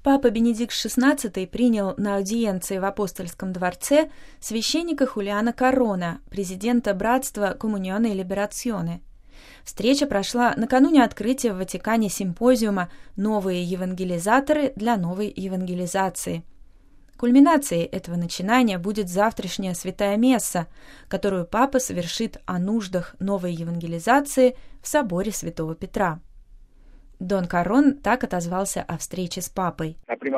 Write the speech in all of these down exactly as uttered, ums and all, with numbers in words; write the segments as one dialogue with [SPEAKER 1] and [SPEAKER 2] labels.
[SPEAKER 1] Папа Бенедикт шестнадцатый принял на аудиенции в Апостольском дворце священника Хулиана Каррона, президента братства Комуньоне и Либерационе. Встреча прошла накануне открытия в Ватикане симпозиума «Новые евангелизаторы для новой евангелизации». Кульминацией этого начинания будет завтрашняя святая месса, которую Папа совершит о нуждах новой евангелизации в соборе Святого Петра. Дон Каррон так отозвался о встрече с Папой.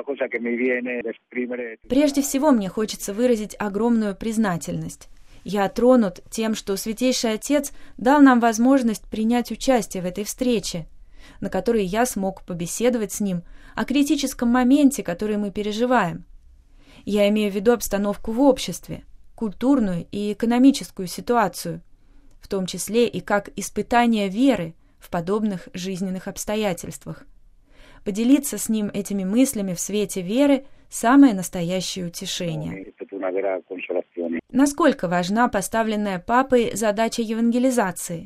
[SPEAKER 1] «Прежде всего мне хочется выразить огромную признательность. Я тронут тем, что Святейший Отец дал нам возможность принять участие в этой встрече, на которой я смог побеседовать с ним о критическом моменте, который мы переживаем. Я имею в виду обстановку в обществе, культурную и экономическую ситуацию, в том числе и как испытание веры в подобных жизненных обстоятельствах. Поделиться с ним этими мыслями в свете веры – самое настоящее утешение». Насколько важна поставленная Папой задача евангелизации?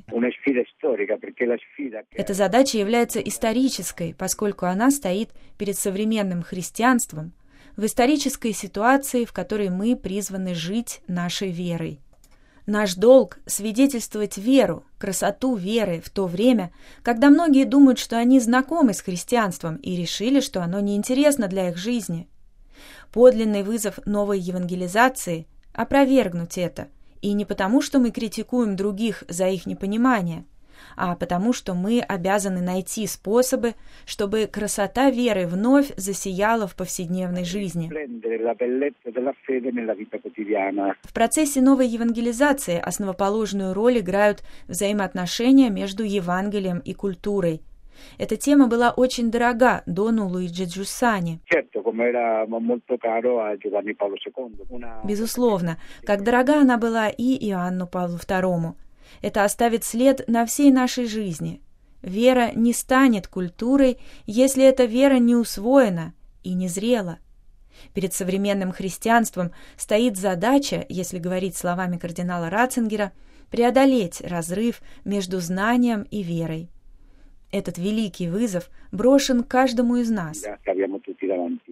[SPEAKER 1] Эта задача является исторической, поскольку она стоит перед современным христианством в исторической ситуации, в которой мы призваны жить нашей верой. Наш долг – свидетельствовать веру, красоту веры в то время, когда многие думают, что они знакомы с христианством и решили, что оно неинтересно для их жизни. Подлинный вызов новой евангелизации – опровергнуть это, и не потому, что мы критикуем других за их непонимание, а потому, что мы обязаны найти способы, чтобы красота веры вновь засияла в повседневной жизни. В процессе новой евангелизации основоположную роль играют взаимоотношения между Евангелием и культурой. Эта тема была очень дорога Дону Луиджи Джуссани. Безусловно, как дорога она была и Иоанну Павлу второму. Это оставит след на всей нашей жизни. Вера не станет культурой, если эта вера не усвоена и не зрела. Перед современным христианством стоит задача, если говорить словами кардинала Ратцингера, преодолеть разрыв между знанием и верой. Этот великий вызов брошен каждому из нас.